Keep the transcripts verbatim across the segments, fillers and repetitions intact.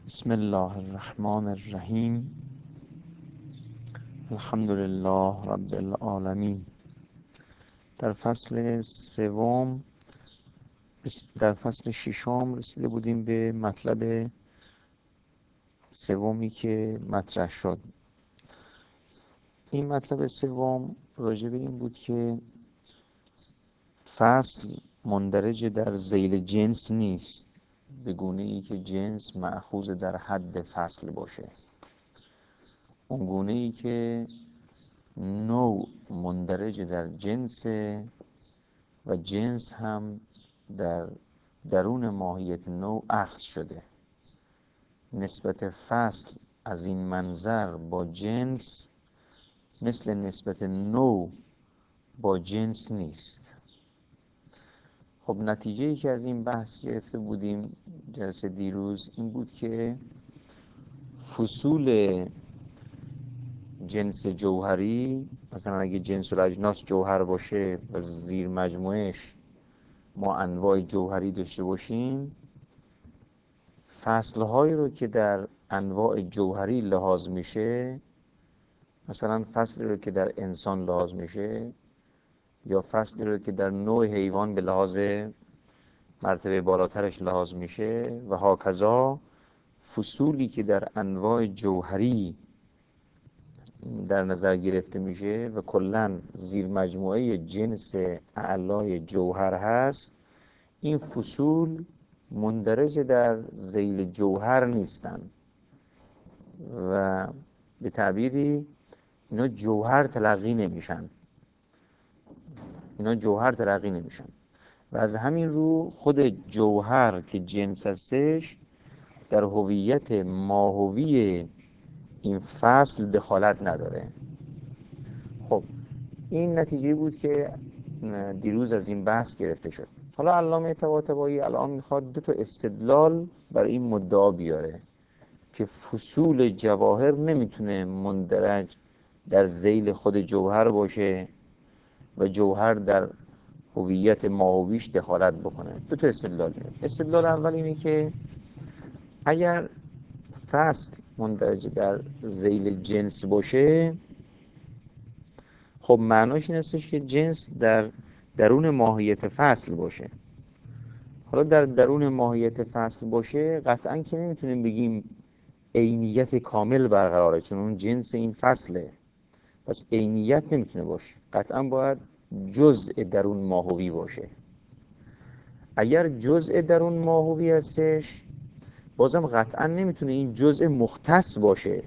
بسم الله الرحمن الرحیم. الحمد لله رب العالمین. در فصل سوم در فصل ششم رسیده بودیم به مطلب سومی که مطرح شد. این مطلب سوم راجع به این بود که فصل مندرج در ذیل جنس نیست، به گونه ای که جنس مأخوذ در حد فصل باشه. اون گونه ای که نوع مندرج در جنس و جنس هم در درون ماهیت نوع اخذ شده. نسبت فصل از این منظر با جنس مثل نسبت نوع با جنس نیست. خب نتیجه ای که از این بحث گرفته بودیم جلسه دیروز این بود که فصول جنس جوهری، مثلا اگه جنس الاجناس جوهر باشه و زیر مجموعش ما انواع جوهری داشته باشیم، فصلهایی رو که در انواع جوهری لحاظ میشه، مثلا فصلی رو که در انسان لحاظ میشه یا فصلی رو که در نوع حیوان به لحاظ مرتبه بالاترش لحاظ میشه و هاکذا فصولی که در انواع جوهری در نظر گرفته میشه و کلاً زیر مجموعه جنس اعلای جوهر هست، این فصول مندرج در ذیل جوهر نیستن و به تعبیری اینا جوهر تلقی نمیشن اینا جوهر تلقی نمیشن و از همین رو خود جوهر که جنس هستش در هویت ماهوی این فصل دخالت نداره. خب این نتیجه بود که دیروز از این بحث گرفته شد. حالا علامه طباطبایی الان میخواد دو تا استدلال برای این مدعا بیاره که فصول جواهر نمیتونه مندرج در ذیل خود جوهر باشه و جوهر در هویت ماهویش دخالت بکنه. دو تا استدلال میاره. استدلال اول اینه که اگر فصل مندرج در ذیل جنس باشه، خب معناش این هستش که جنس در درون ماهیت فصل باشه. حالا در درون ماهیت فصل باشه قطعا که نمیتونیم بگیم عینیت کامل برقراره، چون اون جنس این فصله، پس عینیت نمیتونه باشه، قطعا باید جزء درون ماهوی باشه. اگر جزء درون ماهوی هستش بازم قطعا نمیتونه این جزء مختص باشه،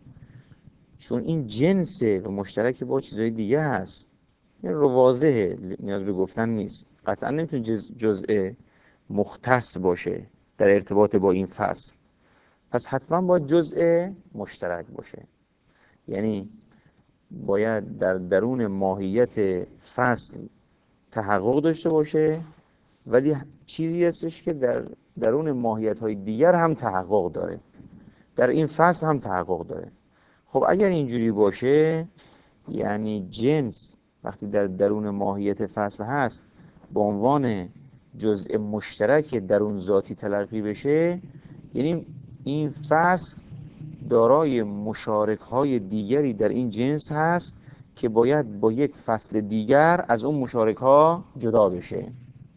چون این جنسه و مشترک با چیزهای دیگه هست. این رو واضحه، نیاز به گفتن نیست. قطعا نمیتونه جزء مختص باشه در ارتباط با این فصل، پس حتما باید جزء مشترک باشه. یعنی باید در درون ماهیت فصل تحقق داشته باشه، ولی چیزی هستش که در درون ماهیت های دیگر هم تحقق داره، در این فصل هم تحقق داره. خب اگر اینجوری باشه، یعنی جنس وقتی در درون ماهیت فصل هست به عنوان جزء مشترک درون ذاتی تلقی بشه، یعنی این فصل دارای مشارک های دیگری در این جنس هست که باید با یک فصل دیگر از اون مشارک ها جدا بشه.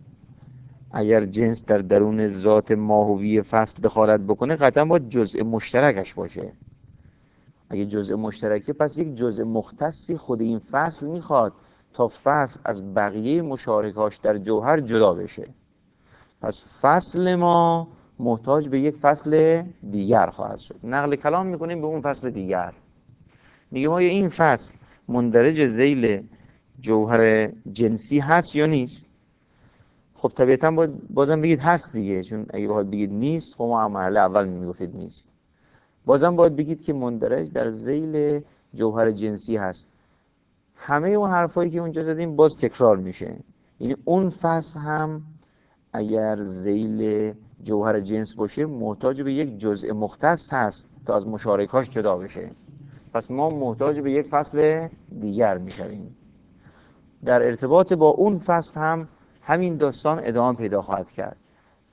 اگر جنس در درون ذات ماهوی فصل دخالت بکنه قطعا باید جزء مشترکش باشه. اگه جزء مشترکه پس یک جزء مختصی خود این فصل میخواد تا فصل از بقیه مشارکاش در جوهر جدا بشه. پس فصل ما محتاج به یک فصل دیگر خواهد شد. نقل کلام میکنیم به اون فصل دیگر، میگه ما این فصل مندرج ذیل جوهر جنسی هست یا نیست؟ خب طبیعتا باید بازم بگید هست دیگه، چون اگه باید بگید نیست خب ما مرحله اول میگفتید نیست. بازم باید بگید که مندرج در ذیل جوهر جنسی هست. همه اون حرفایی که اونجا زدیم باز تکرار میشه. یعنی اون فصل هم اگر ذیل جوهر جنس باشه محتاج به یک جزء مختص هست تا از مشارکاش جدا بشه. پس ما محتاج به یک فصل دیگر میشویم. در ارتباط با اون فصل هم همین داستان ادامه پیدا خواهد کرد.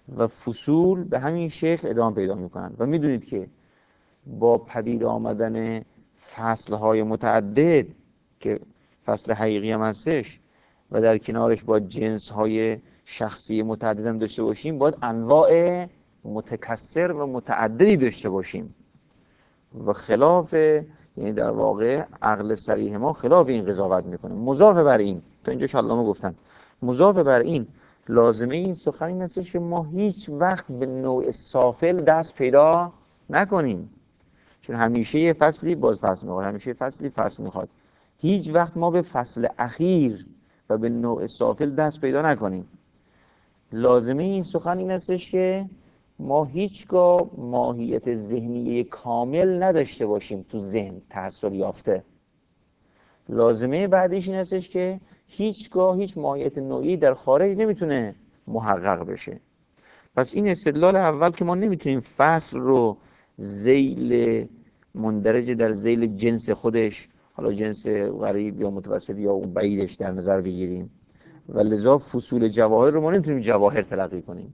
و فصول به همین شکل ادامه پیدا میکنن. و میدونید که با پدید آمدن فصلهای متعدد که فصل حقیقی هم هستش و در کنارش با جنسهای شخصی متعدد هم داشته باشیم، باید انواع متکثر و متعددی داشته باشیم و خلاف، یعنی در واقع عقل صریح ما خلاف این قضاوت میکنه. مضاف بر این، تا اینجا شالله گفتن، مضاف بر این لازمه این سخن این است که ما هیچ وقت به نوع سافل دست پیدا نکنیم، چون همیشه یه فصلی باز فصل میخواد، همیشه یه فصلی فصل میخواد. هیچ وقت ما به فصل اخیر و به نوع سافل دست پیدا نکنیم. لازمه این سخن این استش که ما هیچگاه ماهیت ذهنی کامل نداشته باشیم تو ذهن تحصل یافته. لازمه بعدیش این استش که هیچگاه هیچ ماهیت نوعی در خارج نمیتونه محقق بشه. پس این استدلال اول که ما نمیتونیم فصل رو ذیل مندرج در ذیل جنس خودش، حالا جنس غریب یا متوسط یا اون بعیدش در نظر بگیریم و لذا فصول جواهر رو ما نمیتونیم جواهر تلقی کنیم.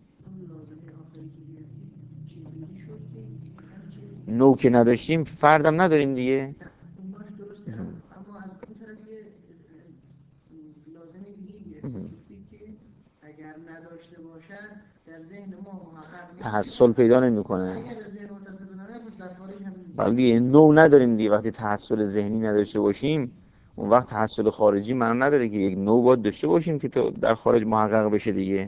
نو که نداشتیم فردم نداریم دیگه. اگر نداشته باشن در ذهن ما محقق تحصل پیدا نمیکنه. ولی نو نداریم دیگه. وقتی تحصل ذهنی نداشته باشیم اون وقت تحصل خارجی معنا نداره که یک نو باید داشته باشیم که تو در خارج محقق بشه دیگه.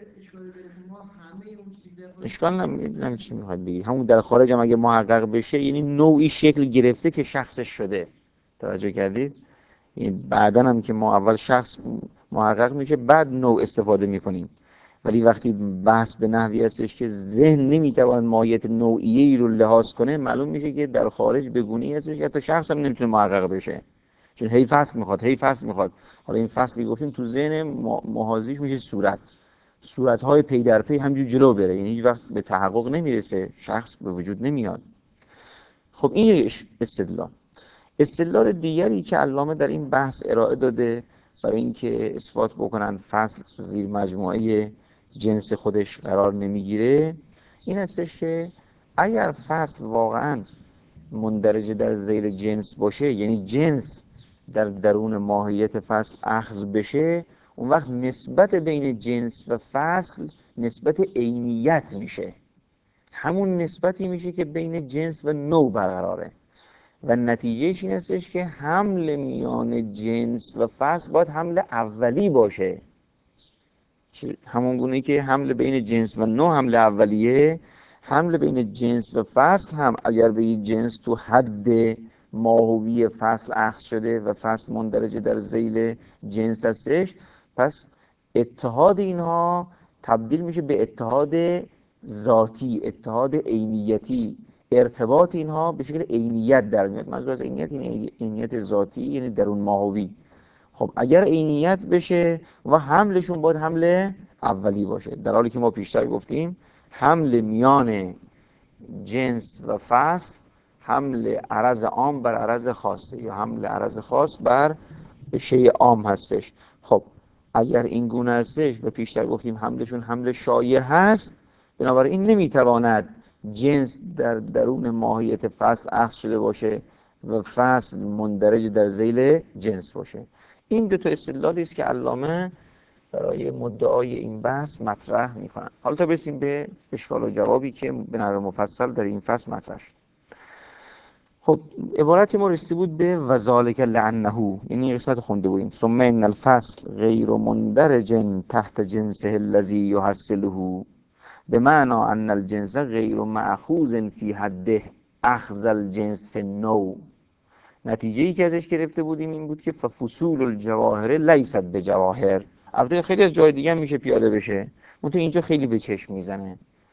اشکال نمیدونم چی میخواد بگی. همون در خارج هم اگه محقق بشه یعنی نوعی شکل گرفته که شخصش شده. توجه کردید؟ یعنی بعدن هم که ما اول شخص محقق میشه بعد نوع استفاده میکنیم. ولی وقتی بحث به نحوی هستش که ذهن نمیتواند ماهیت نوعیه‌ای رو لحاظ کنه، معلوم میشه که در خارج به گونه‌ای هستش که حتی شخص هم نمیتونه محقق بشه، چون هی فصل میخواد هی فصل میخواد. حالا این فصلی گفتیم تو ذهن محاذیش میشه صورت، صورت‌های پی در پی همجور جلو بره، یعنی هیچ وقت به تحقق نمیرسه، شخص به وجود نمیاد. خب این استدلال. استدلال دیگری که علامه در این بحث ارائه داده برای اینکه اثبات بکنن فصل زیر مجموعه جنس خودش قرار نمیگیره این هستش که اگر فصل واقعا مندرج در زیر جنس باشه، یعنی جنس در درون ماهیت فصل اخذ بشه، اون وقت نسبت بین جنس و فصل نسبت عینیت میشه، همون نسبتی میشه که بین جنس و نوع برقراره و نتیجهش این هستش که حمل میان جنس و فصل باید حمل اولی باشه. همون گونه که حمل بین جنس و نوع حمل اولیه، حمل بین جنس و فصل هم اگر به این جنس تو حد ماهوی فصل اخذ شده و فصل مندرج در ذیل جنس هستش، پس اتحاد اینها تبدیل میشه به اتحاد ذاتی، اتحاد عینیتی. ارتباط اینها به شکل عینیت در میاد. منظور از عینیت این عینیت ذاتی یعنی درون ماهوی. خب اگر عینیت بشه و حملشون باید حمل اولی باشه، در حالی که ما پیشتر گفتیم حمل میان جنس و فصل حمل عرض عام بر عرض خاصه یا حمل عرض خاص بر شیء عام هستش. خب اگر این گونه هستش و پیشتر گفتیم حملشون حمل شایع هست، بنابراین نمیتواند جنس در درون ماهیت فصل اخذ شده باشه و فصل مندرج در ذیل جنس باشه. این دو تا استدلالی است که علامه برای مدعای این بحث مطرح میکنن. حالا تا برسیم به اشکال و جوابی که به نحو مفصل در این فصل مطرح شد. خب عبارت ما رسیده بود به وذالک لعنه، یعنی قسمت خونده بودیم ثم ان الفصل غیر مندرج تحت جنسه الذی یحصله بمعنى ان الجنس غیر مأخوذ فی حده اخذ الجنس فی النوع. نتیجه ای که ازش گرفته بودیم این بود که ففصول الجواهر لیست بجواهر. البته خیلی از جای دیگه میشه پیاده بشه، منتها اینجا خیلی به چشم میزنه.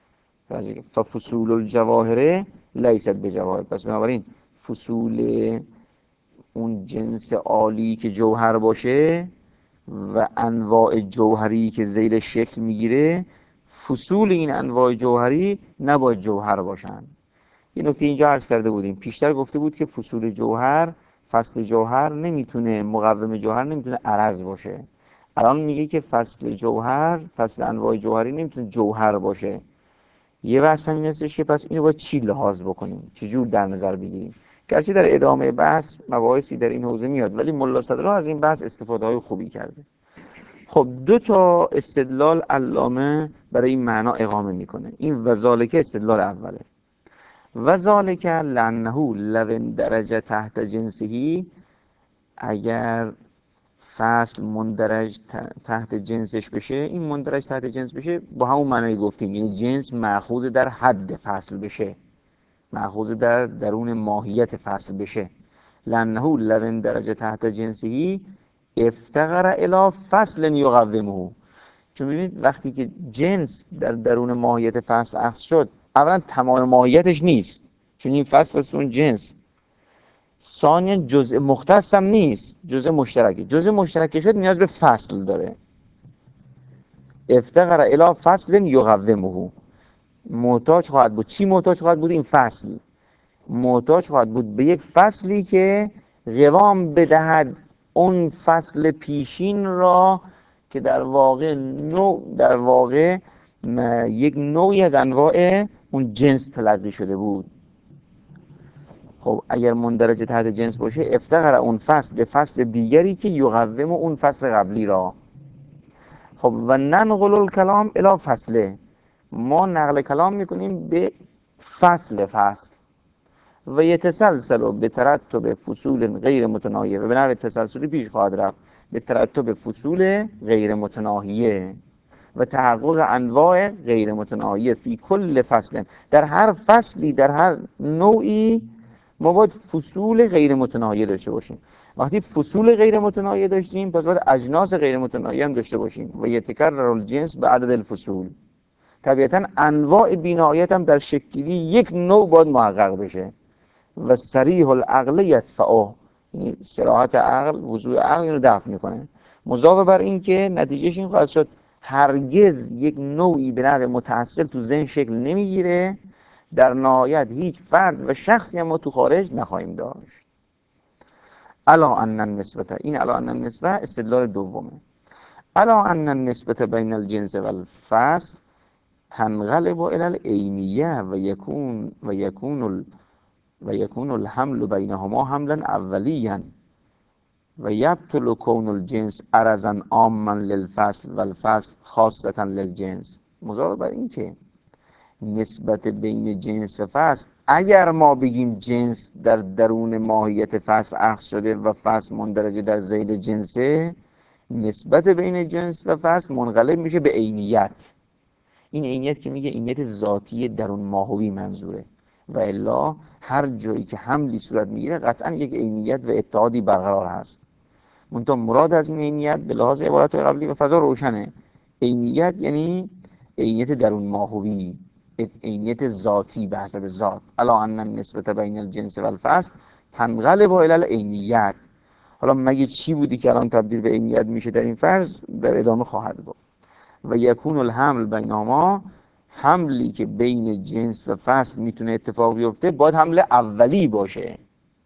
ففصول الجواهر لیست بجواهر. پس بنابراین فصول اون جنس عالی که جوهر باشه و انواع جوهری که زیر شکل میگیره، فصول این انواع جوهری نباید جوهر باشن. یه نکته اینجا عرض کرده بودیم، پیشتر گفته بود که فصول جوهر، فصل جوهر نمیتونه، مقوم جوهر نمیتونه عرض باشه. الان میگه که فصل جوهر، فصل انواع جوهری نمیتونه جوهر باشه. یه بحث هم این هستش که پس اینو باید چی لحاظ بکنیم، چجور در نظر بگیریم. گرچه در ادامه بحث مباحثی در این حوزه میاد، ولی ملا صدرا از این بحث استفاده های خوبی کرده. خب دو تا استدلال علامه برای این معنا اقامه میکنه. این وذالک استدلال اوله. وذالک لانه لو درجه تحت جنسهی، اگر فصل مندرج تحت جنسش بشه، این مندرج تحت جنس بشه با همون معنی گفتیم، یعنی جنس مأخوذ در حد فصل بشه، مأخوذ در درون ماهیت فصل بشه. لانه لو درجه تحت جنسهی افتقر الی فصل یقومه. چون ببینید وقتی که جنس در درون ماهیت فصل اخذ شد، اولا تمام ماهیتش نیست، چون این فصل است اون جنس. ثانیا جزء مختص هم نیست، جزء مشترکه. جزء مشترک شد نیاز به فصل داره. افتقر الی فصل یقومه، محتاج خواهد بود. چی محتاج خواهد بود؟ این فصل محتاج خواهد بود به یک فصلی که قوام بدهد اون فصل پیشین را، که در واقع نوع در واقع یک نوعی از انواع اون جنس تلقی شده بود. خب اگر مندرج تحت جنس باشه، افتقر اون فصل به فصل دیگری که یقوم اون فصل قبلی را. خب و ننقل الکلام الی فصله، ما نقل کلام میکنیم به فصل فصل. و یتسلسل به ترتب فصول غیر متناهیه، و به نحو تسلسلی پیش خواهد رفت به ترتب فصول غیر متناهیه و تحقق انواع غیر متناهیه فی کل فصل. در هر فصلی، در هر نوعی ما باید فصول غیر متناهیه داشته باشیم. وقتی فصول غیر متناهیه داشتیم، پس باید اجناس غیر متناهیه هم داشته باشیم. و یتکرر الجنس به عدد الفصول. طبیعتا انواع بینایت هم در شکلی یک نوع باید محقق بشه. و صریح العقل یدفعه، یعنی صراحت عقل، وضوح عقل اینو دفع میکنه. مضافه بر این که نتیجهش این خواهد شد هرگز یک نوعی به نحو متأصل تو ذهن شکل نمیگیره، در نهایت هیچ فرد و شخصی هم ما تو خارج نخواهیم داشت. الا ان النسبت، این الا ان النسبت استدلال دومه. الا ان النسبت بین الجنس و الفصل تنقلب الى العینیه و یکون و یکون ال و یکون الحمل بینهما حملا اولیا و یبطل کون الجنس عرضا عاما للفصل و الفصل خاصة للجنس. مضافه بر این که نسبت بین جنس و فصل، اگر ما بگیم جنس در درون ماهیت فصل اخذ شده و فصل مندرج در ذیل جنسه، نسبت بین جنس و فصل منقلب میشه به عینیت. این عینیت که میگه عینیت ذاتی درون ماهوی منظوره، و الا هر جایی که حملی صورت میگیره قطعا یک عینیت و اتحادی برقرار هست. منتها مراد از این عینیت به لحاظ عبارت قبلی و فضا روشنه. عینیت یعنی عینیت درون ماهوی، عینیت ذاتی به حسب ذات. الا ان النسبت بین الجنس و الفصل تنقلب الی العینیت. حالا مگه چی بودی که الان تبدیل به عینیت میشه در این فرض؟ در ادامه خواهد بود. و یکون الحمل بینهما، حملی که بین جنس و فصل میتونه اتفاق بیفته باید حمل اولی باشه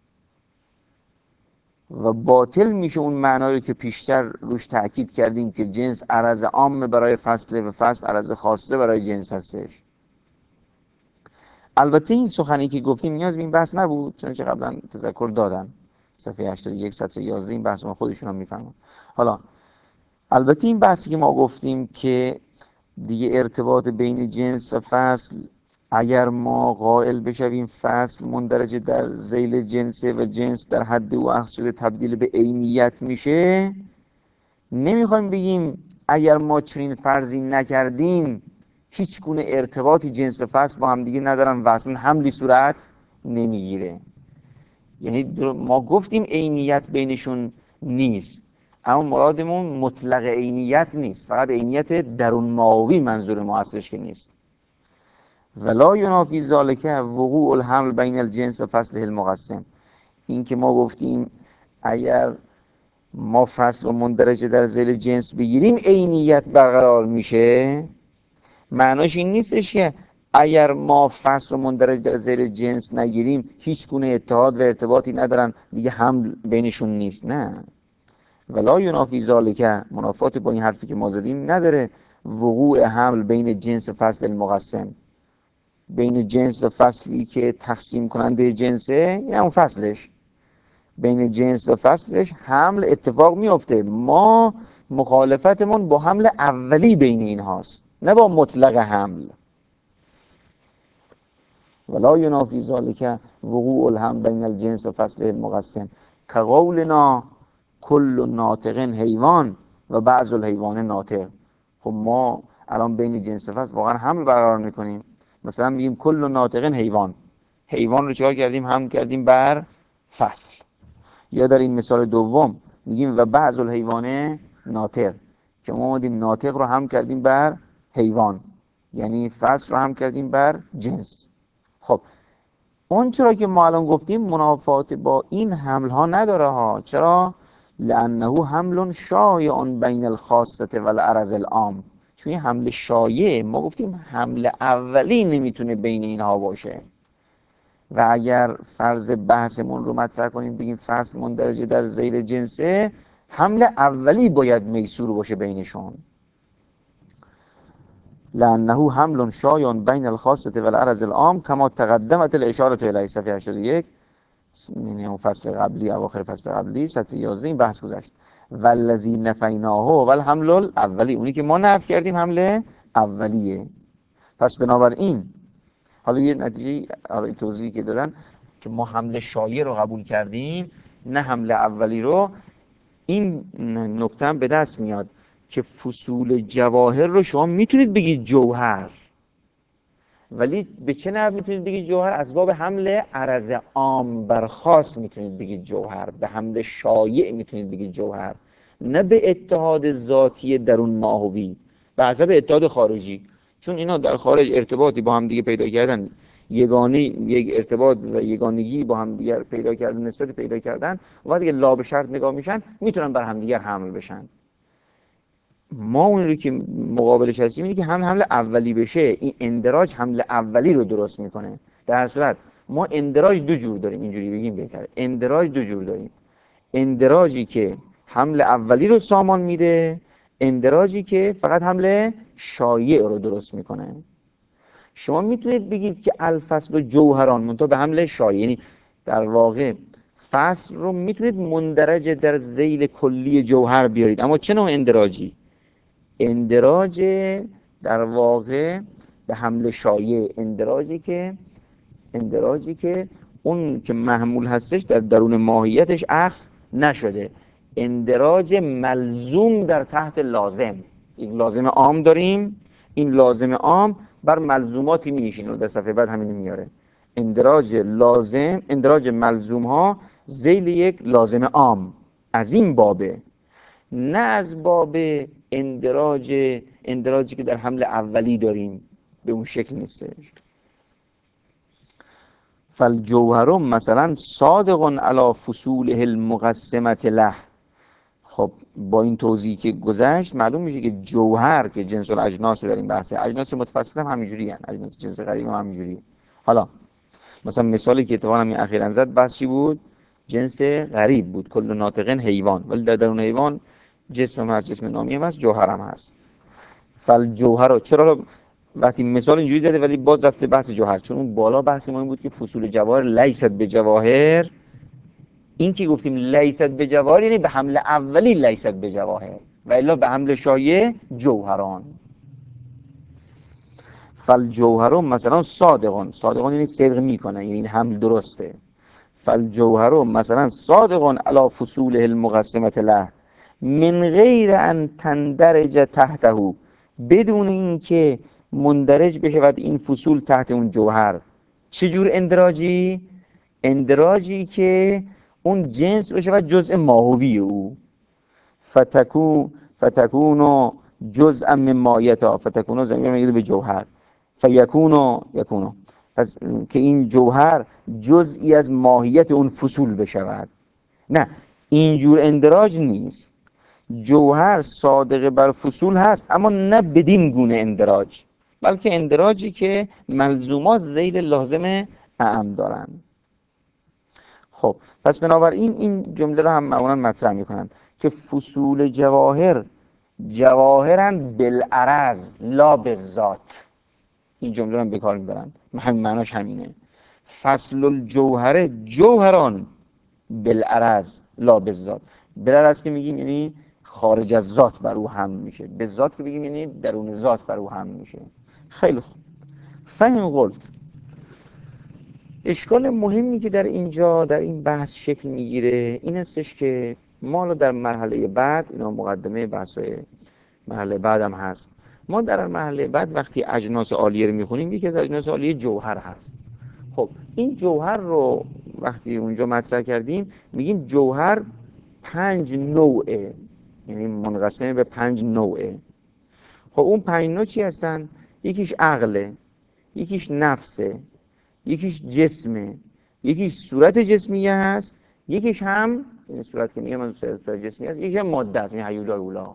و باطل میشه اون معنایی که پیشتر روش تأکید کردیم که جنس عرض عام برای فصل و فصل عرض خاصه برای جنس هستش. البته این سخنی که گفتیم نیاز به این بحث نبود، چون که قبلا تذکر دادم صفحه هشتاد و یک صفحه یازده این بحث ما خودشون هم میفهمن. حالا البته این بحثی که ما گفتیم که دیگه ارتباط بین جنس و فصل، اگر ما قائل بشویم فصل مندرج در ذیل جنسه و جنس در حد او اخذ شده تبدیل به عینیت میشه، نمیخوایم بگیم اگر ما چنین فرضی نکردیم هیچ گونه ارتباطی جنس و فصل با هم دیگه ندارن و اصلا حملی صورت نمیگیره. یعنی ما گفتیم عینیت بینشون نیست، اما مرادمون مطلق عینیت نیست، فقط عینیت درون ماهوی منظور ما هستش که نیست. ولا ینافی ذالک وقوع الحمل بین الجنس و فصل المقسم. این که ما گفتیم اگر ما فصل و مندرج در ذیل جنس بگیریم عینیت برقرار میشه، معناش این نیستش که اگر ما فصل و مندرج در ذیل جنس نگیریم هیچ گونه اتحاد و ارتباطی ندارن دیگه حمل بینشون نیست. نه، ولا ینافی ذالک، منافات با این حرفی که ما زدیم نداره، وقوع حمل بین جنس و فصل المقسم، بین جنس و فصلی که تقسیم کننده جنسه، این همون فصلش، بین جنس و فصلش حمل اتفاق میفته. ما مخالفتمون با حمل اولی بین این هاست، نه با مطلق حمل. ولا ینافی ذالک وقوع الحمل بین الجنس و فصل المقسم کقولنا کل ناطق حیوان و بعض الحیوان ناطق. خب ما الان بین جنس و فصل واقعا حمل برقرار میکنیم، مثلا میگیم کل ناطق حیوان، حیوان رو چیکار کردیم؟ حمل کردیم بر فصل. یا در این مثال دوم میگیم و بعض الحیوان ناطق، که ما اومدیم ناطق رو حمل کردیم بر حیوان، یعنی فصل رو حمل کردیم بر جنس. خب اون چرا که ما الان گفتیم منافات با این حمل ها نداره ها. چرا؟ لانه حمل شایع بین الخاصه و العرض العام، چون این حمل شایع، ما گفتیم حمل اولی نمیتونه بین اینها باشه. و اگر فرض بحثمون رو مطرح کنیم بگیم فصل مندرج در ذیل جنسه، حمل اولی باید میسور باشه بینشون. لانه حمل شایع بین الخاصه و العرض العام کما تقدمت الاشاره الیه، صفحه هشتاد و یک، یعنی فصل قبلی، اواخر فصل قبلی، سطر یازده، این بحث گذشت. والذی نفیناه و الحمل الاولی، اونی که ما نفی کردیم حمل اولیه. پس بنابراین حالا یه نتیجه، حالا توضیحی که دادن که ما حمل شایع رو قبول کردیم نه حمل اولی رو، این نکته هم به دست میاد که فصول جواهر رو شما میتونید بگید جوهر، ولی به چه نحو میتونید بگید جوهر؟ از باب حمل عرض عام بر خاص میتونید بگید جوهر، به حمل شایع میتونید بگید جوهر، نه به اتحاد ذاتی درون ماهوی، به حسب اتحاد خارجی. چون اینا در خارج ارتباطی با هم دیگه پیدا کردن، یگانه یک ارتباط و یگانگی با هم دیگر پیدا کردن، نسبت پیدا کردن، و بعد دیگه لا به شرط نگاه میشن، میتونن بر هم دیگر حمل بشن. ما اون رو که مقابلش هستیم اینه که هم حمل اولی بشه، این اندراج حمل اولی رو درست میکنه. در صورت ما اندراج دو جور داریم، اینجوری بگیم بهتره، اندراج دو جور داریم، اندراجی که حمل اولی رو سامان میده، اندراجی که فقط حمل شایع رو درست میکنه. شما میتونید بگید که الفصل جوهران منتها به حمل شایع، یعنی در واقع فصل رو میتونید مندرج در ذیل کلی جوهر بیارید، اما چه نوع اندراجی؟ اندراج در واقع به حمل شایع، اندراجی که اندراجی که اون که محمول هستش در درون ماهیتش اخذ نشده، اندراج ملزوم در تحت لازم. یک لازم عام داریم، این لازم عام بر ملزوماتی میشینه، در صفحه بعد همین میاره. اندراج لازم، اندراج ملزوم ها ذیل یک لازم عام، از این بابه، نه از باب اندراج اندراجی که در حمل اولی داریم، به اون شکل نیستش. فالجوهر مثلا صادق علی فصوله المقسمه له. خب با این توضیحی که گذشت معلوم میشه که جوهر که جنس الاجناس در این بحثه، اجناس متفصل هم همینجوری هستند، اجناس جنس غریب هم همینجوری. حالا مثلا مثالی که اتفاقا همین اخیراً زد بحث چی بود؟ جنس غریب بود، کل ناطق حیوان، ولی در درون حیوان جسم هم هست، جسم نامی هم هست، جوهر هم هست. فالجوهر، چرا وقتی مثال اینجوری زده ولی باز رفته بحث جوهر؟ چون اون بالا بحث ما این بود که فصول جواهر لیست به جواهر، این که گفتیم لیست به جواهر یعنی به حمل اولی لیست به جواهر، و الا به حمل شایع جوهران. فالجوهر مثلا صادقان، صادقان یعنی صدق میکنه، یعنی این حمل درسته. فالجوهر مثلا صادقان علی فصوله المقسمه له من غیر ان تندرج تحته، بدون اینکه مندرج بشود این فصول تحت اون جوهر. چجور اندراجی؟ اندراجی که اون جنس بشود جزء ماهوی او. فتکون فتکونو جزءا من مایتا، فتکونو زمین میگه به جوهر، فیکونو یکونو، پس که این جوهر جزئی از ماهیت اون فصول بشود. نه، اینجور اندراج نیست. جوهر صادق بر فصول هست، اما نه بدین گونه اندراج، بلکه اندراجی که ملزومات ذیل لازم اعم دارن. خب پس بنابراین این جمله رو هم معمولا مطرح میکنن که فصول جواهر جواهرن بالعرض لا بالذات. این جمله رو به کار میبرن، همین معناش همینه. فصل الجوهر جوهران بالعرض لا بالذات. بالعرض که میگیم یعنی خارج از ذات بر او حمل میشه، به ذات که بگیم یعنی درون ذات بر او حمل میشه. خیلی خوب. فهم قلت. اشکال مهمی که در اینجا در این بحث شکل میگیره این هستش که ما در مرحله بعد، اینا مقدمه بحث‌های مرحله بعد هم هست، ما در مرحله بعد وقتی اجناس عالیه رو میخونیم یکی از اجناس عالیه جوهر هست. خب این جوهر رو وقتی اونجا مطرح کردیم میگیم جوهر پنج نوعه، یعنی منقسم به پنج نوعه. خب اون پنج نوع چی هستن؟ یکیش عقله، یکیش نفسه، یکیش جسمه، یکیش صورت جسمیه هست، یکیش هم این صورت که میگم من صورت جسمی هست، یکیش هم ماده است، یعنی هیولای اولا.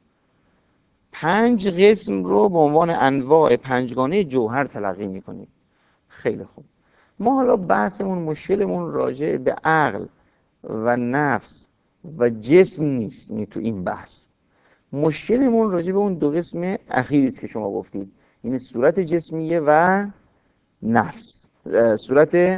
پنج قسم رو به عنوان انواع پنجگانه جوهر تلقی میکنیم. خیلی خوب. ما حالا بحثمون مشکلمون راجع به عقل و نفس و جسم نیست، یعنی تو این بحث مشکلمون راجع به اون دو قسم اخیری است که شما گفتید، یعنی صورت جسمیه و نفس. صورت نه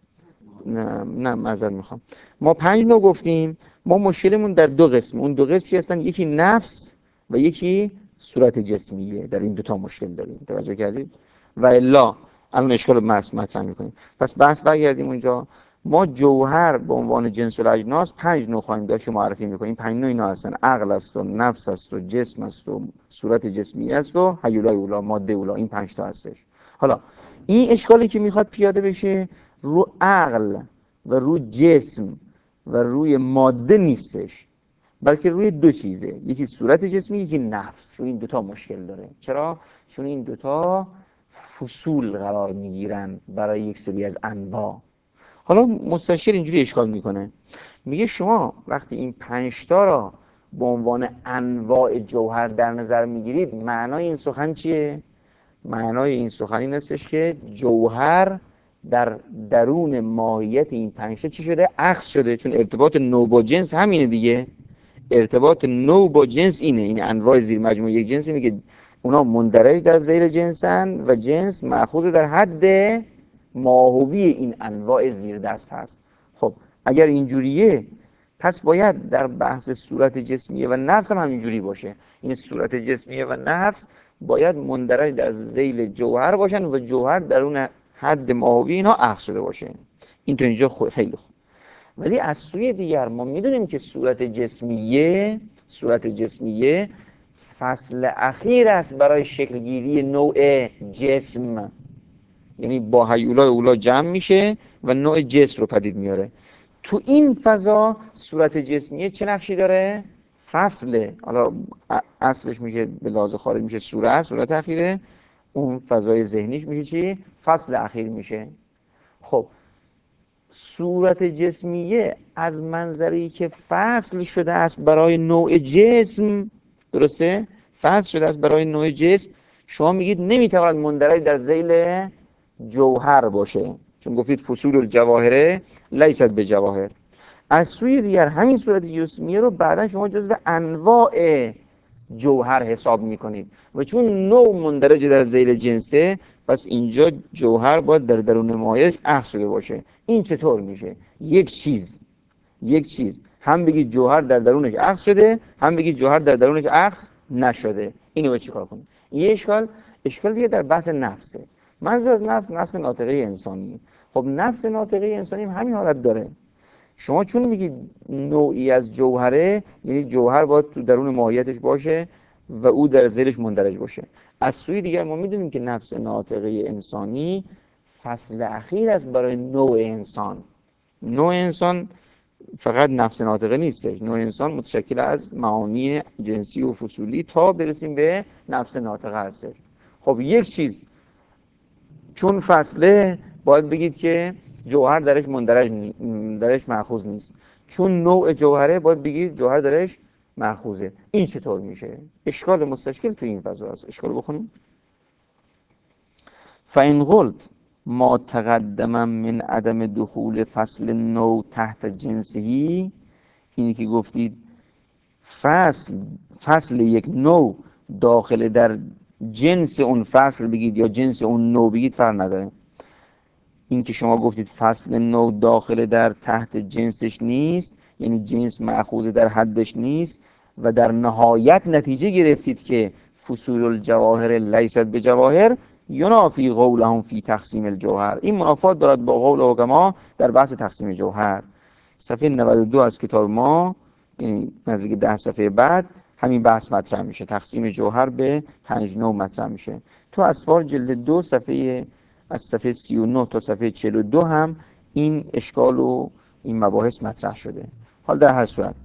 نه معذرت میخوام، ما پنج نوع گفتیم، ما مشکلمون در دو قسم. اون دو قسم چی هستن؟ یکی نفس و یکی صورت جسمیه. در این دو تا مشکل داریم، توجه کردید؟ و الا الان اشکال بحث مطرح میکنیم. پس بحث برگردیم اونجا. ما جوهر به عنوان جنس الاجناس پنج نوع خواهیم داشت، معرفی میکنیم. پنج نوع اینا هستن: عقل است و نفس است و جسم است و صورت جسمیه است و هیولای اولا، ماده اولا. این پنج تا هستش. حالا این اشکالی که میخواد پیاده بشه رو عقل و رو جسم و روی ماده نیستش، بلکه روی دو چیزه، یکی صورت جسمی، یکی نفس. روی این دوتا مشکل داره. چرا؟ چون این دوتا فصول قرار میگیرن برای یک سری از انواع. حالا مستشیر اینجوری اشکال میکنه، میگه شما وقتی این پنج تا را به عنوان انواع جوهر در نظر میگیرید، معنای این سخن چیه؟ معنای این سخن این هستش که جوهر در درون ماهیت این پنج تا چی شده؟ اخذ شده. چون ارتباط نوع با جنس همینه دیگه. ارتباط نوع با جنس اینه، این انواع زیر مجموعه یک جنس اینه که اونا مندرج در ذیل جنسن و جنس مأخوذ در حد ماهوی این انواع زیر دست هست. خب اگر اینجوریه پس باید در بحث صورت جسمیه و نفس هم همینجوری باشه. این صورت جسمیه و نفس باید مندرج در ذیل جوهر باشن و جوهر در اون حد ماهوی اینها اخذ شده باشه. این تو اینجا خیلی خوب. ولی از سوی دیگر ما میدونیم که صورت جسمیه صورت جسمیه فصل اخیر است برای شکلگیری نوع جسم، یعنی با هیولای اولا جمع میشه و نوع جسم رو پدید میاره. تو این فضا صورت جسمیه چه نقشی داره؟ فصله. حالا اصلش میشه به لحاظ خارج میشه صورت صورت اخیره، اون فضای ذهنیش میشه چی؟ فصل اخیر میشه. خب صورت جسمیه از منظری که فصل شده است برای نوع جسم، درسته؟ فصل شده است برای نوع جسم، شما میگید نمیتواند مندرج در ذیل جوهر باشه، چون گفتید فصول الجواهره لیست به جواهر. از سوی دیگر همین صورت جسمیه رو بعدا شما جزو انواع جوهر حساب میکنید و چون نوع مندرج در ذیل جنسه، پس اینجا جوهر باید در درون مایش اخذ شده باشه. این چطور میشه؟ یک چیز یک چیز هم بگید جوهر در درونش اخذ شده، هم بگید جوهر در درونش اخذ نشده. اینو باید چیکار کنیم؟ یه اشکال اشکال دیگه در بحث نفسه. منظور از نفس نفس ناطقه انسانی. خب نفس ناطقه انسانی هم همین حالت داره. شما چون میگید نوعی از جوهره، یعنی جوهر باید تو درون ماهیتش باشه و او در ذیلش مندرج باشه. از سوی دیگر ما میدونیم که نفس ناطقه انسانی فصل اخیر است برای نوع انسان. نوع انسان فقط نفس ناطقه نیستش، نوع انسان متشکل از معانی جنسی و فصولی تا برسیم به نفس ناطقه هستش. خب یک چیز چون فصله باید بگید که جوهر درش مندرج نی... درش مأخوذ نیست. چون نوع جوهره باید بگید جوهر درش مأخوذه. این چطور میشه؟ اشکال مستشکل تو این فضا است. اشکال بخونیم. فإن قلت ما تقدم من عدم دخول فصل نوع تحت جنسهی، اینی که گفتید فصل فصل یک نوع داخل در جنس اون فصل بگید یا جنس اون نوع بگید فرق نداره. این که شما گفتید فصل نوع داخل در تحت جنسش نیست، یعنی جنس مأخوذ در حدش نیست و در نهایت نتیجه گرفتید که فصول الجواهر لیست به جواهر ینافی قولهم فی تقسیم الجوهر. این منافات دارد با قول حکما در بحث تقسیم جوهر. صفحه نود و دو از کتاب ما، یعنی نزدیک ده صفحه بعد همین بحث مطرح میشه، تقسیم جوهر به پنج نوع مطرح میشه. تو اسفار جلد دو صفحه از صفحه سی و نه تا صفحه چهل و دو هم این اشکال و این مباحث مطرح شده. حال در هر صورت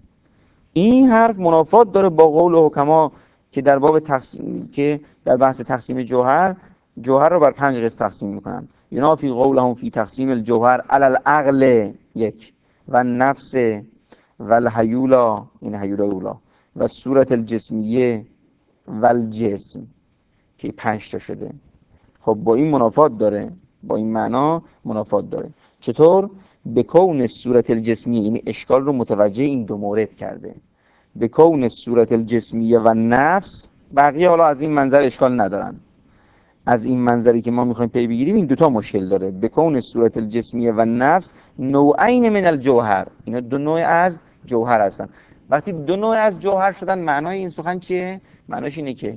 این حرف منافات داره با قول حکما که در باب تقسیم که در بحث تقسیم جوهر، جوهر رو بر پنج قسم تقسیم میکنن. ینافی قولهم فی تقسیم الجوهر علی العقل یک و نفس و الحیولا، این حیولا اولا، و صورت الجسمیه و الجسم که پنج تا شده. خب با این منافات داره، با این معنا منافات داره. چطور؟ به کون صورت الجسمیه، یعنی اشکال رو متوجه این دو مورد کرده. به کون صورت الجسمیه و نفس، بقیه حالا از این منظر اشکال ندارن. از این منظری که ما میخوایم پی بگیریم این دوتا مشکل داره. به کون صورت الجسمیه و نفس نوعین من الجوهر، اینا دو نوع از جوهر هستن. وقتی دو نوع از جوهر شدن معنای این سخن چیه؟ معناش اینه که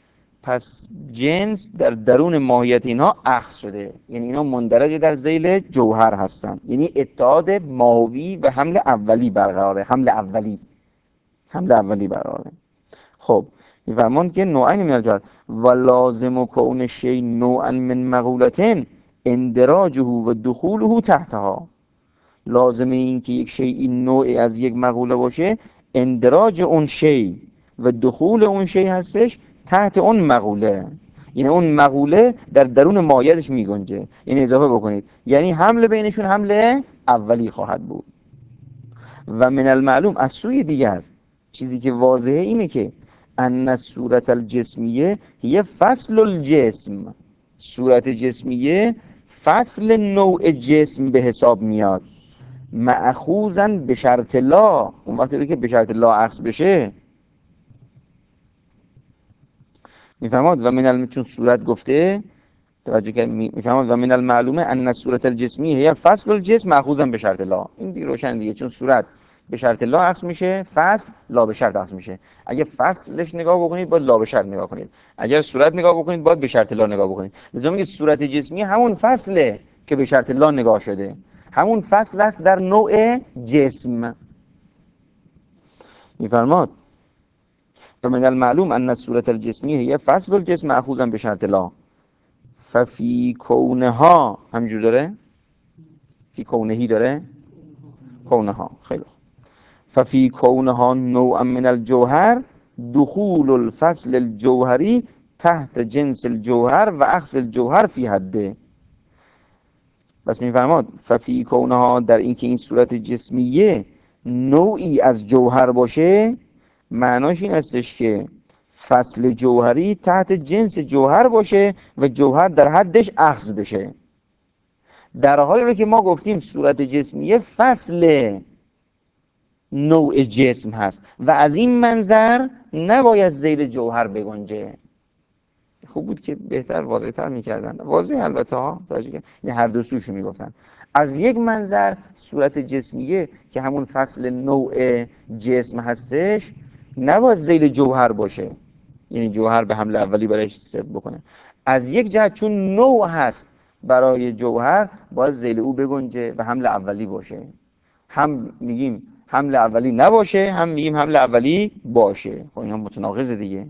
پس جنس در درون ماهیت اینها اخذ شده، یعنی اینا مندرج در ذیل جوهر هستن، یعنی اتحاد ماهوی و حمل اولی برقراره. حمل اولی حمل اولی برقراره. خب میفرمان که نوعین من الجوهر و لازم کون شی نوعا من مقولتن اندراجه و دخوله تحتها. لازم این که یک شی نوعی از یک مقوله باشه، اندراج اون شی و دخول اون شی هستش تحت اون مقوله، یعنی اون مقوله در درون ماهیتش میگنجه. یعنی اضافه بکنید، یعنی حمل بینشون حمل اولی خواهد بود. و من المعلوم، از سوی دیگر چیزی که واضحه اینه که ان صورت الجسمیه هی فصل الجسم، صورت جسمیه فصل نوع جسم به حساب میاد. مأخوذن به شرط لا، اون وقتی که به شرط لا اخذ بشه میفهمد. و من الم... چون صورت گفته توجه که میفهمد و من المعلومه ان صورت الجسمی هي فصل الجسم مأخوذا به شرط لا. این دیگه روشن دیگه، چون صورت به شرط لا اخذ میشه، فصل لا به شرط اخذ میشه. اگه فصلش نگاه بکنید باید لا به شرط نگاه کنید، اگر صورت نگاه بکنید باید به شرط لا نگاه بکنید. لذا میگه صورت جسمی همون فصله که به شرط لا نگاه شده، همون فصل است در نوع جسم. میفرماد فمن المعلوم ان الصورة الجسمی هي فصل الجسم مأخوذا به شرط لا ففی کونها، همجور داره؟ فی کونهی داره؟ کونها. خیلی ففی کونها نوعا من الجوهر دخول الفصل الجوهری تحت جنس الجوهر و اخذ الجوهر فی حده. بس میفرماد ففی کونها، در اینکه این صورت جسمیه نوعی از جوهر باشه، معناش این استش که فصل جوهری تحت جنس جوهر باشه و جوهر در حدش اخذ بشه. در حالی که ما گفتیم صورت جسمیه فصل نوع جسم هست و از این منظر نباید ذیل جوهر بگنجه. خوب بود که بهتر واضح تر میکردن، واضح البته ها، یعنی هر دو سوشو میگفتن. از یک منظر صورت جسمیه که همون فصل نوع جسم هستش نباید ذیل جوهر باشه، یعنی جوهر به حمل اولی برایش ثبت بکنه. از یک جهت چون نوع هست برای جوهر باید ذیل او بگنجه و حمل اولی باشه. هم میگیم حمل اولی نباشه، هم میگیم حمل اولی باشه. خب اینا متناقضه دیگه.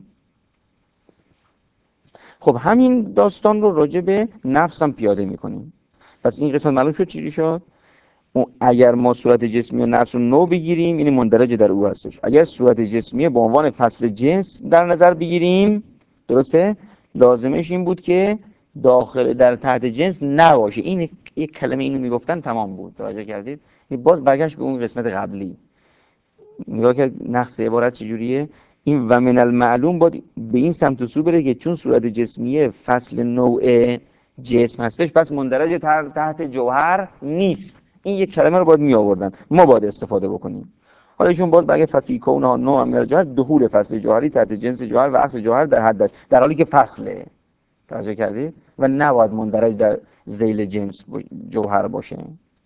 خب همین داستان رو راجع به نفس هم پیاده میکنیم. پس این قسمت معلوم شد چیزی شد. اگر ما صورت جسمی و نفس رو نو بگیریم، یعنی مندرج در او هستش. اگر صورت جسمی به عنوان فصل جنس در نظر بگیریم، درسته؟ لازمش این بود که داخل در تحت جنس نباشه. این یک کلمه اینو میگفتن تمام بود. توجه کردید؟ باز برگشت به اون قسمت قبلی. نگاه کرد نقص عبارت چجوریه؟ این و من المعلوم باید به این سمت و سو بره که چون صورت جسمیه فصل نوع جسم هستش، پس مندرج تحت جوهر نیست. این یک کلمه رو باید می آوردن، ما باید استفاده بکنیم. حالا ایشون باز بگه ففی کونها نوع من الجوهر، دخول فصل جوهری تحت جنس جوهر و عکس جوهر در حدش، در حالی که فصله، توجه کردید، و نباید مندرج در ذیل جنس جوهر باشه.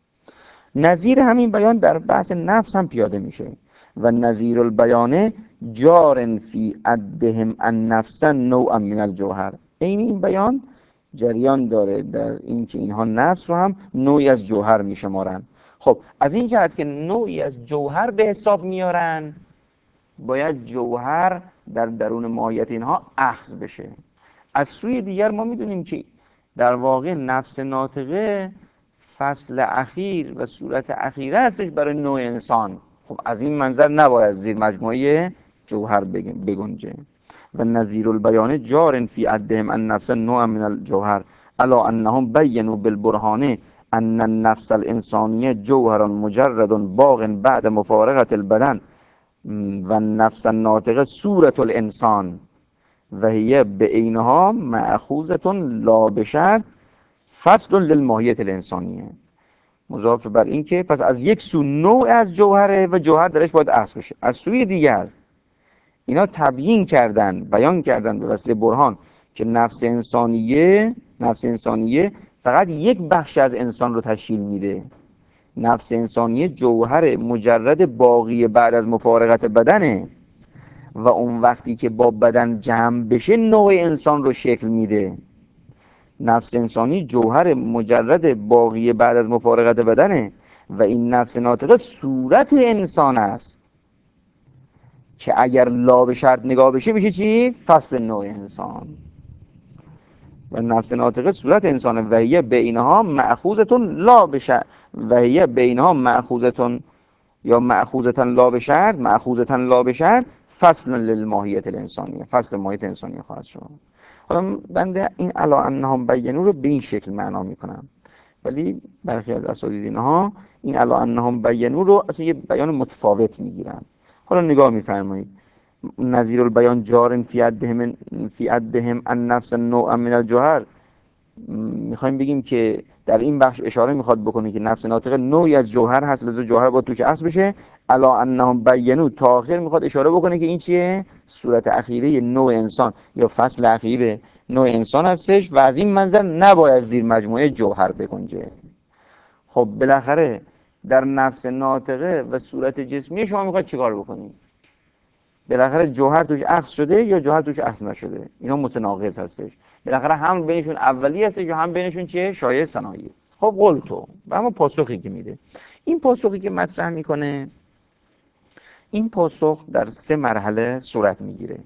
نظیر همین بیان در بحث نفس هم پیاده میشه و نظیر البیان جار فی عدهم النفس نوعا من الجوهر. این این بیان جریان داره در این که اینها نفس رو هم نوعی از جوهر میشمارن. خب از این جهت که نوعی از جوهر به حساب میارن، باید جوهر در درون ماهیت اینها اخذ بشه. از سوی دیگر ما میدونیم که در واقع نفس ناطقه فصل اخیر و صورت اخیره هستش برای نوع انسان. خب از این منظر نباید زیر مجموعه جوهر بگنجه. و نظیر البیان جار فی عدهم النفس نوع من الجوهر الا انهم بینوا بالبرهان ان النفس الانسانیه جوهر مجرد باق بعد مفارقه البدن و النفس الناطقه صورت الانسان و هي بعینها مأخوذة لا بشر فصل للماهیت الانسانیه. مضاف بر این که پس از یک سو نوع از جوهره و جوهر درش باید اخذ بشه، از سوی دیگر اینا تبیین کردن، بیان کردن به وسیله برهان که نفس انسانیه نفس انسانیه فقط یک بخش از انسان رو تشکیل میده. نفس انسانیه جوهر مجرد باقی بعد از مفارقت بدنه و اون وقتی که با بدن جمع بشه نوع انسان رو شکل میده. نفس انسانی جوهر مجرد باقی بعد از مفارقت بدنه و این نفس ناطقه صورت انسان است که اگر لا به شرط نگاه بشه میشه چی؟ فصل نوع انسان. و نفس ناطقه صورت انسانه و هی بینها مأخوذتون لا به شرط و هی بینها مأخوذتون یا مأخوذتن لا به شرط مأخوذتن لا به شرط فصل للماهیت الانسانیه، فصل ماهیت انسانی خواهد شد. حالا بنده این الا انهم بینوا رو به این شکل معنا میکنم، ولی برخی از اساتید اینها این الا انهم بینوا رو اصلا یه بیان متفاوت میگیرن. حالا نگاه میفرمایید نظیر البیان جار فی عدهم فی عدهم النفس نوع من الجوهر، میخوایم بگیم که در این بخش اشاره میخواد بکنه که نفس ناطقه نوعی از جوهر هست، لذا جوهر باید توش اصل بشه. الا انهم بینوا تا آخر میخواد اشاره بکنه که این چیه؟ صورت اخیره نوع انسان یا فصل اخیر نوع انسان هستش و از این منظر نباید زیر مجموعه جوهر بگنجه. خب بالاخره در نفس ناطقه و صورت جسمی شما میخواد چیکار بکنید؟ بالاخره جوهر توش اخذ شده یا جوهر توش اخذ نشده؟ اینا متناقض هستش. بالاخره هم بینشون اولی هستش یا هم بینشون چیه؟ شایعه ثنایی. خب قول تو و اما پاسخی که میده، این پاسخی که مطرح میکنه، این پاسخ در سه مرحله صورت میگیره.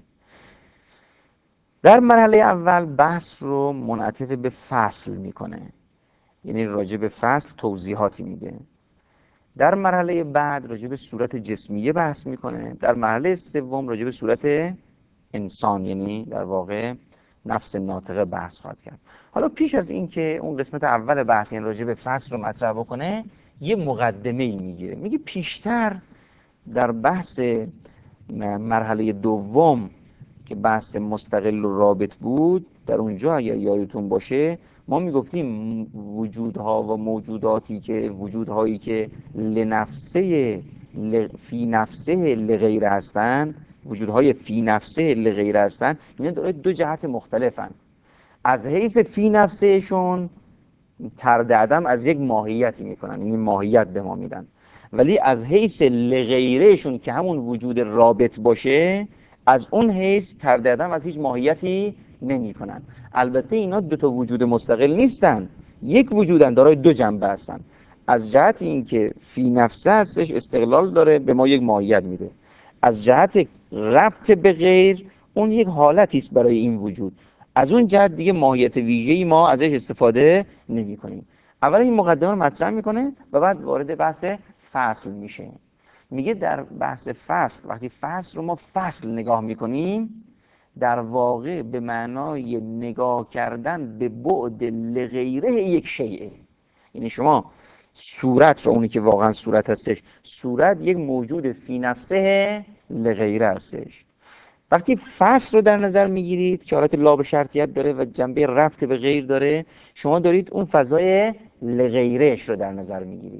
در مرحله اول بحث رو منعطف به فصل میکنه، یعنی راجع به فصل توضیحاتی میده. در مرحله بعد راجع به صورت جسمیه بحث میکنه. در مرحله سوم راجع به صورت انسان، یعنی در واقع نفس ناطقه بحث خواهد کرد. حالا پیش از این که اون قسمت اول بحث یعنی راجع به فصل رو مطرح بکنه، یه مقدمه ای میگیره. میگه پیشتر در بحث مرحله دوم که بحث مستقل و رابط بود، در اونجا اگر یادتون باشه ما میگفتیم وجودها و موجوداتی که وجودهایی که لنفسه فی نفسه لغیر هستن، وجودهای فی نفسه لغیر هستن، اینا داره دو جهت مختلفن. از حیث فی نفسهشون طرد عدم از یک ماهیتی میکنن، این ماهیت به ما میدن، ولی از حیث لغیرهشون که همون وجود رابط باشه، از اون حیث طرد عدم از هیچ ماهیتی نمی کنن. البته اینا دو تا وجود مستقل نیستن، یک وجودن دارای دو جنبه هستن. از جهت اینکه فی نفسه هستش استقلال داره، به ما یک ماهیت میده. از جهت ربط به غیر، اون یک حالتی است برای این وجود. از اون جهت دیگه ماهیت ویژه‌ای ما ازش استفاده نمی کنیم. اول این مقدمه رو مطرح میکنه و بعد وارد بحث فصل میشه. میگه در بحث فصل، وقتی فصل رو ما فصل نگاه میکنیم، در واقع به معنای نگاه کردن به بعد لغیره یک شیء. یعنی شما صورت رو، اونی که واقعا صورت هستش، صورت یک موجود فی نفسه لغیره هستش. وقتی فصل رو در نظر میگیرید که حالت لا به شرطیت داره و جنبه رفت به غیر داره، شما دارید اون فضای لغیرهش رو در نظر میگیرید.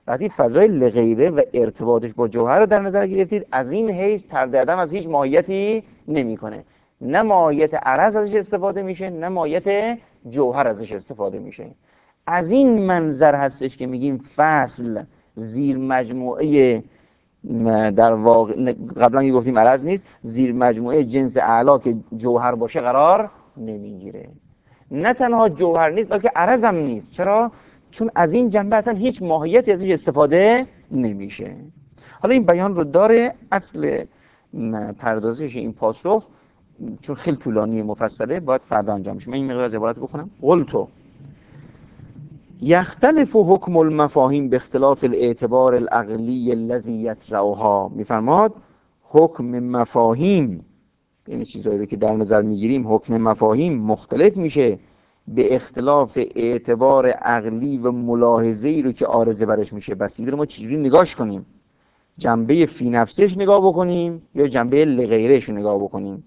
وقتی فضای لغیره و ارتباطش با جوهر رو در نظر گرفتید، از این حیث طرد عدم از هیچ ماهیتی نمیکنه. نه ماهیت عرض ازش استفاده میشه، نه ماهیت جوهر ازش استفاده میشه. از این منظر هستش که میگیم فصل زیر مجموعه، در واقع قبلا گفتیم عرض نیست، زیر مجموعه جنس اعلا که جوهر باشه قرار نمیگیره. نه تنها جوهر نیست بلکه عرض هم نیست. چرا؟ چون از این جنبه اصلا هیچ ماهیتی ازش استفاده نمیشه. حالا این بیان رو داره. اصل پردازش این پاسخ چون خیلی طولانی مفصله باید فردا انجام بشه. من این مقدار از عبارت بخونم. قلتو یختلف حکم المفاهیم به اختلاف الاعتبار العقلی الذی یطرحها. میفرماد حکم مفاهیم، یعنی چیزایی رو که در نظر میگیریم، حکم مفاهیم مختلف میشه به اختلاف اعتبار عقلی و ملاحظه‌ای رو که عارضه برش میشه. بسیده رو ما چجوری نگاش کنیم، جنبه فی نفسش نگاه بکنیم یا جنبه لغیرش نگاه بکنیم.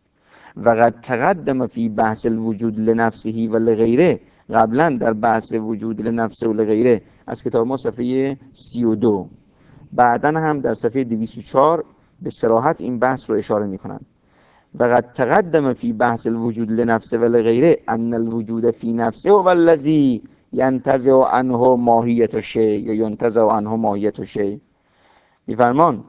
و قد تقدم فی بحث الوجود لنفسه و لغیره، قبلا در بحث وجود لنفسه و لغیره از کتاب ما صفحه سی و دو، بعدا هم در صفحه دویست و چهار به صراحت این بحث رو اشاره میکنن. و قد تقدم فی بحث الوجود لنفسه و لغیره ان الوجود فی نفسه و الذی ینتزع عنه ماهیت شیء یا ینتزع عنه ماهیت شیء. میفرمان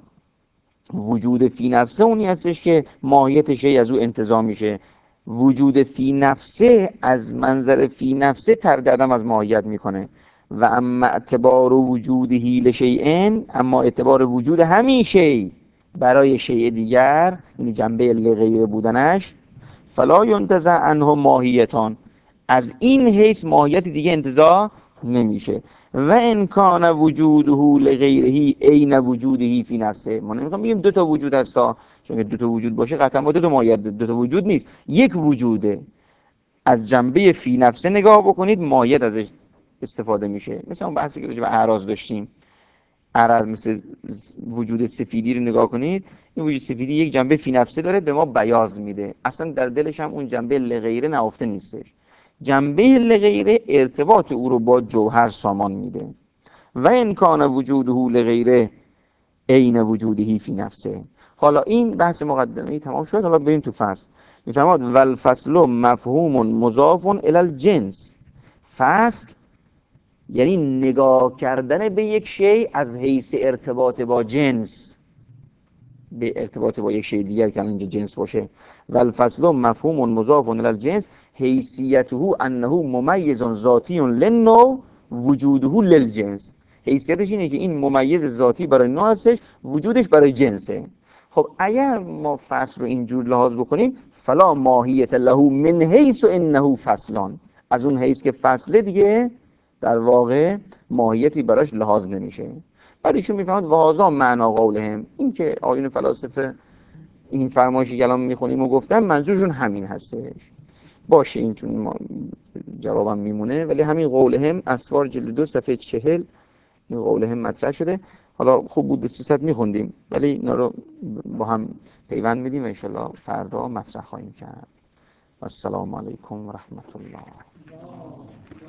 وجود فی نفسه اونی هستش که ماهیت شیء از او انتزاع میشه. وجود فی نفسه از منظر فی نفسه طرد عدم از ماهیت میکنه. و اما اعتبار وجودهی لشیء، اما اعتبار وجود همین شیء برای شیء دیگر، یعنی جنبه لغیره بودنش، فلا ینتزع عنه ماهیتان، از این حیث ماهیت دیگه انتزاع نمیشه. و ان کان وجوده لغیره عین وجوده فی نفسه. ما نمیخوام بگیم دو تا وجود هستا، چون که دو تا وجود باشه قطعا با دو تا ماهیت، دو تا وجود نیست، یک وجوده. از جنبه فی نفسه نگاه بکنید ماهیت ازش استفاده میشه. مثلا اون بحثی که راجع به اعراض داشتیم، عرض مثل وجود سفیدی رو نگاه کنید، این وجود سفیدی یک جنبه فی نفسه داره، به ما بیاض میده، اصلا در دلش هم اون جنبه لغیره نهفته نیستش. جنبه لغیره ارتباط او رو با جوهر سامان میده. و ان کان وجوده لغیره عین وجوده فی نفسه. حالا این بحث مقدمه‌ای تمام شد، حالا بریم تو فصل. میفرماد والفصل مفهوم مضاف الی الجنس. فصل یعنی نگاه کردن به یک شی از حیث ارتباط با جنس، به ارتباط با یک شی دیگر که اینجا جنس باشه. والفصل مفهوم مضاف الی الجنس حیثیته انه ممیز ذاتی للنوع وجوده للجنس. حیثیتش اینه که این ممیز ذاتی برای نوع هستش، وجودش برای جنسه. خب اگر ما فصل رو اینجور لحاظ بکنیم، فلا ماهیت له من حیث انه فصلان، از اون حیث که فصله دیگه در واقع ماهیتی براش لحاظ نمیشه. بعد ایشون میفهمد واضح معنا قولهم، این که آیون فلاسفه این فرمایشی که الان میخونیم و گفتن منظورشون همین هستش. باشه این چون ما جوابم میمونه، ولی همین قولهم اسوار جلد دو صفحه چهل این قولهم مطرح شده. حالا خوب بود به سیصد میخوندیم، ولی اینا رو با هم پیوند میدیم و انشالله فردا مطرح خواهیم کرد. و السلام علیکم و رحمت الله.